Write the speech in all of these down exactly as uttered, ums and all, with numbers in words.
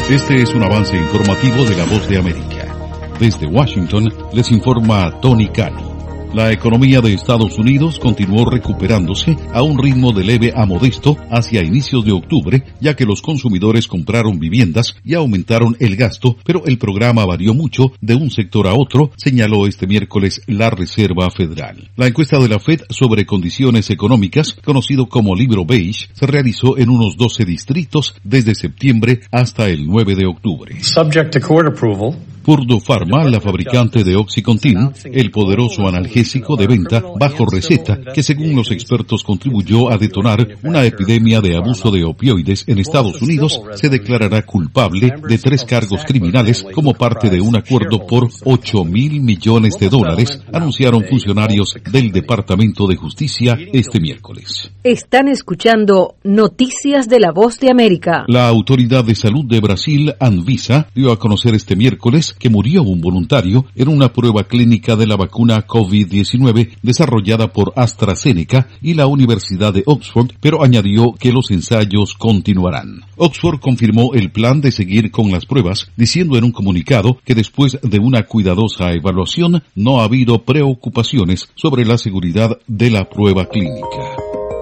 Este es un avance informativo de La Voz de América. Desde Washington les informa Tony Cano. La economía de Estados Unidos continuó recuperándose a un ritmo de leve a modesto hacia inicios de octubre, ya que los consumidores compraron viviendas y aumentaron el gasto, pero el programa varió mucho de un sector a otro, señaló este miércoles la Reserva Federal. La encuesta de la Fed sobre condiciones económicas, conocido como Libro Beige, se realizó en unos doce distritos desde septiembre hasta el nueve de octubre. Subject to court approval. Purdue Pharma, la fabricante de Oxycontin, el poderoso analgésico de venta bajo receta que según los expertos contribuyó a detonar una epidemia de abuso de opioides en Estados Unidos, se declarará culpable de tres cargos criminales como parte de un acuerdo por ocho mil millones de dólares, anunciaron funcionarios del Departamento de Justicia este miércoles. Están escuchando Noticias de la Voz de América. La Autoridad de Salud de Brasil, Anvisa, dio a conocer este miércoles que murió un voluntario en una prueba clínica de la vacuna COVID diecinueve desarrollada por AstraZeneca y la Universidad de Oxford, pero añadió que los ensayos continuarán. Oxford confirmó el plan de seguir con las pruebas, diciendo en un comunicado que después de una cuidadosa evaluación no ha habido preocupaciones sobre la seguridad de la prueba clínica.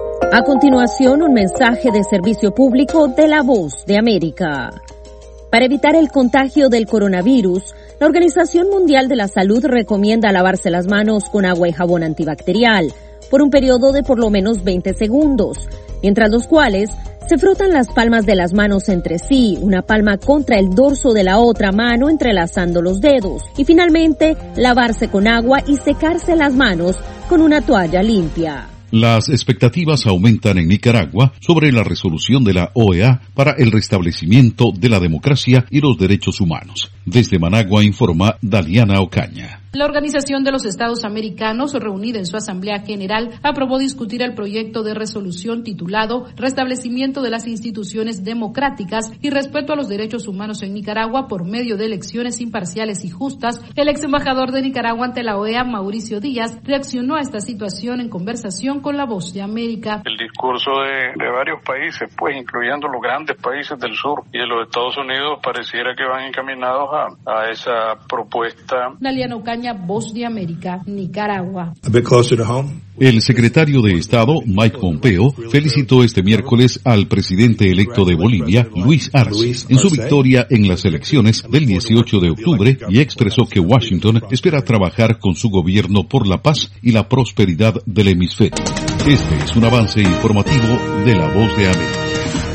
A continuación, un mensaje de servicio público de La Voz de América. Para evitar el contagio del coronavirus, la Organización Mundial de la Salud recomienda lavarse las manos con agua y jabón antibacterial por un periodo de por lo menos veinte segundos, mientras los cuales se frotan las palmas de las manos entre sí, una palma contra el dorso de la otra mano entrelazando los dedos, y finalmente lavarse con agua y secarse las manos con una toalla limpia. Las expectativas aumentan en Nicaragua sobre la resolución de la O E A para el restablecimiento de la democracia y los derechos humanos. Desde Managua informa Daliana Ocaña. La Organización de los Estados Americanos, reunida en su Asamblea General, aprobó discutir el proyecto de resolución titulado Restablecimiento de las instituciones democráticas y respeto a los derechos humanos en Nicaragua por medio de elecciones imparciales y justas. El ex embajador de Nicaragua ante la O E A, Mauricio Díaz, reaccionó a esta situación en conversación con La Voz de América. El discurso de, de varios países, pues incluyendo los grandes países del sur y de los Estados Unidos, pareciera que van encaminados a, a esa propuesta. Daliana Ocaña, Voz de América, Nicaragua. El secretario de Estado, Mike Pompeo, felicitó este miércoles al presidente electo de Bolivia, Luis Arce, en su victoria en las elecciones del dieciocho de octubre y expresó que Washington espera trabajar con su gobierno por la paz y la prosperidad del hemisferio. Este es un avance informativo de La Voz de América.